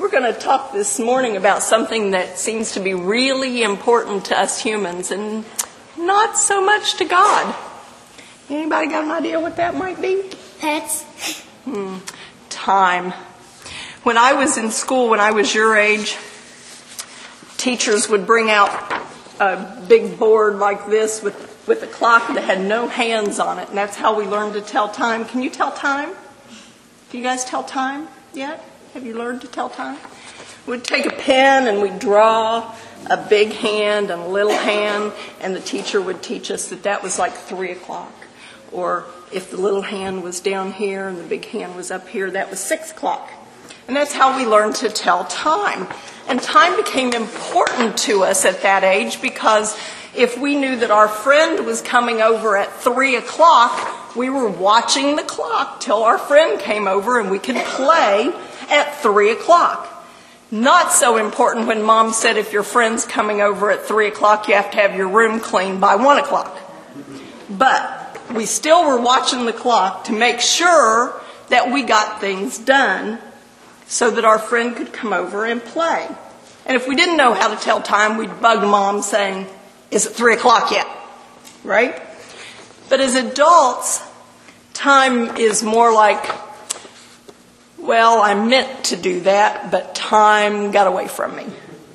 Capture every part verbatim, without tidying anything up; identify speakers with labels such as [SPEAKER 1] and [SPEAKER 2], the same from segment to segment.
[SPEAKER 1] We're going to talk this morning about something that seems to be really important to us humans and not so much to God. Anybody got an idea what that might be?
[SPEAKER 2] Pets.
[SPEAKER 1] Hmm. Time. When I was in school, when I was your age, teachers would bring out a big board like this with, with a clock that had no hands on it, and that's how we learned to tell time. Can you tell time? Do you guys tell time yet? Have you learned to tell time? We'd take a pen and we'd draw a big hand and a little hand, and the teacher would teach us that that was like three o'clock. Or if the little hand was down here and the big hand was up here, that was six o'clock. And that's how we learned to tell time. And time became important to us at that age because if we knew that our friend was coming over at three o'clock, we were watching the clock till our friend came over and we could play at three o'clock. Not so important when Mom said if your friend's coming over at three o'clock, you have to have your room cleaned by one o'clock. But we still were watching the clock to make sure that we got things done so that our friend could come over and play. And if we didn't know how to tell time, we'd bug Mom saying, is it three o'clock yet? Right? But as adults, time is more like, well, I meant to do that, but time got away from me.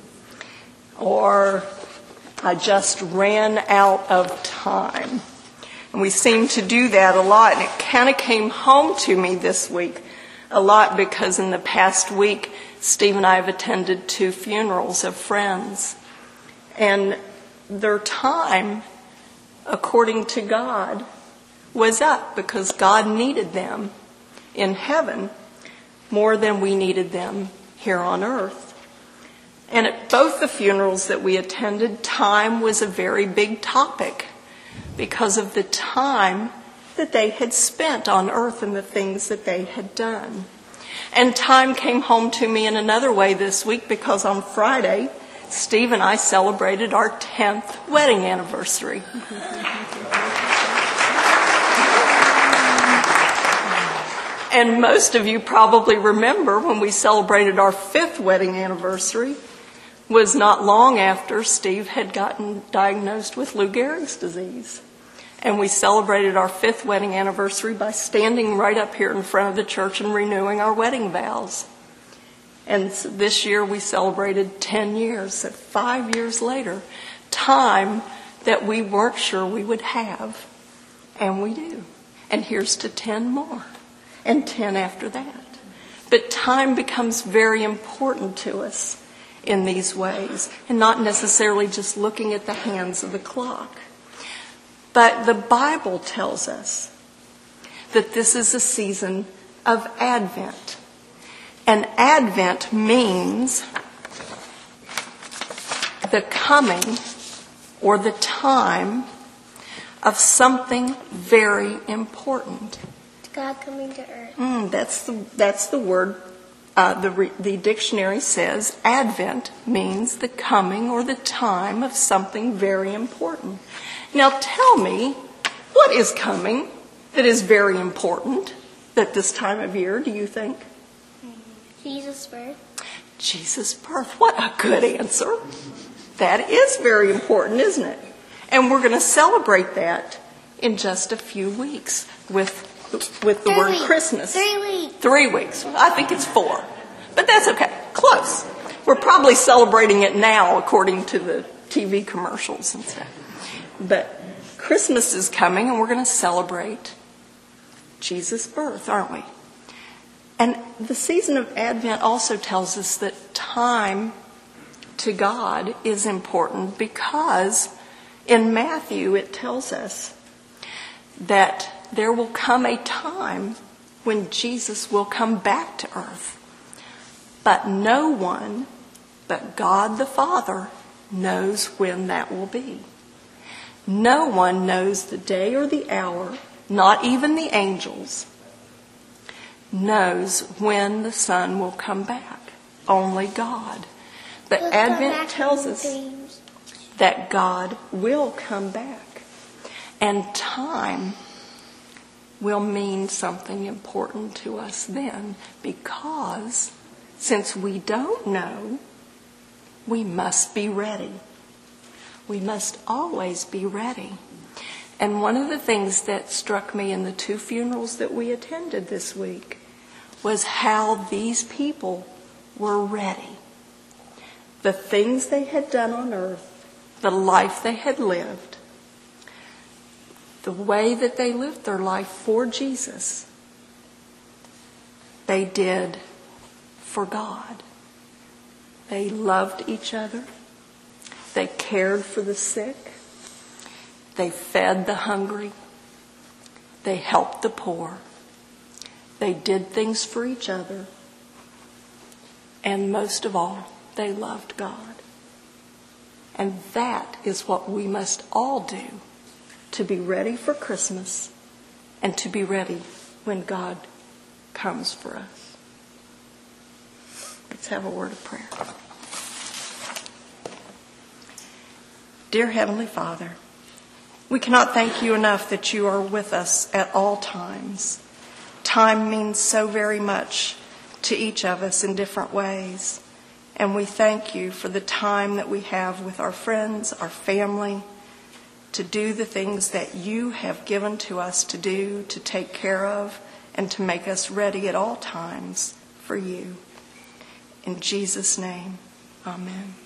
[SPEAKER 1] Or I just ran out of time. And we seem to do that a lot, and it kind of came home to me this week a lot because in the past week, Steve and I have attended two funerals of friends. And their time, according to God, was up because God needed them in heaven more than we needed them here on earth. And at both the funerals that we attended, time was a very big topic because of the time that they had spent on earth and the things that they had done. And time came home to me in another way this week because on Friday, Steve and I celebrated our tenth wedding anniversary. And most of you probably remember when we celebrated our fifth wedding anniversary was not long after Steve had gotten diagnosed with Lou Gehrig's disease. And we celebrated our fifth wedding anniversary by standing right up here in front of the church and renewing our wedding vows. And this year we celebrated ten years, so five years later, time that we weren't sure we would have. And we do. And here's to ten more. And ten after that. But time becomes very important to us in these ways, and not necessarily just looking at the hands of the clock. But the Bible tells us that this is a season of Advent. And Advent means the coming or the time of something very important.
[SPEAKER 2] God coming to earth.
[SPEAKER 1] Mm, that's the that's the word. Uh, the re, the dictionary says Advent means the coming or the time of something very important. Now tell me, what is coming that is very important at this time of year? Do you think?
[SPEAKER 2] Jesus' birth.
[SPEAKER 1] Jesus' birth. What a good answer. That is very important, isn't it? And we're going to celebrate that in just a few weeks with. With the
[SPEAKER 2] Three
[SPEAKER 1] word
[SPEAKER 2] weeks.
[SPEAKER 1] Christmas.
[SPEAKER 2] Three weeks.
[SPEAKER 1] Three weeks. I think it's four. But that's okay. Close. We're probably celebrating it now according to the T V commercials and stuff. But Christmas is coming and we're going to celebrate Jesus' birth, aren't we? And the season of Advent also tells us that time to God is important because in Matthew it tells us that there will come a time when Jesus will come back to earth. But no one but God the Father knows when that will be. No one knows the day or the hour, not even the angels, knows when the Son will come back. Only God. But
[SPEAKER 2] Let's
[SPEAKER 1] Advent tells us that God will come back. And time will mean something important to us then because since we don't know, we must be ready. We must always be ready. And one of the things that struck me in the two funerals that we attended this week was how these people were ready. The things they had done on earth, the life they had lived, the way that they lived their life for Jesus, they did for God. They loved each other. They cared for the sick. They fed the hungry. They helped the poor. They did things for each other. And most of all, they loved God. And that is what we must all do to be ready for Christmas and to be ready when God comes for us. Let's have a word of prayer. Dear Heavenly Father, we cannot thank you enough that you are with us at all times. Time means so very much to each of us in different ways. And we thank you for the time that we have with our friends, our family, to do the things that you have given to us to do, to take care of, and to make us ready at all times for you. In Jesus' name, amen.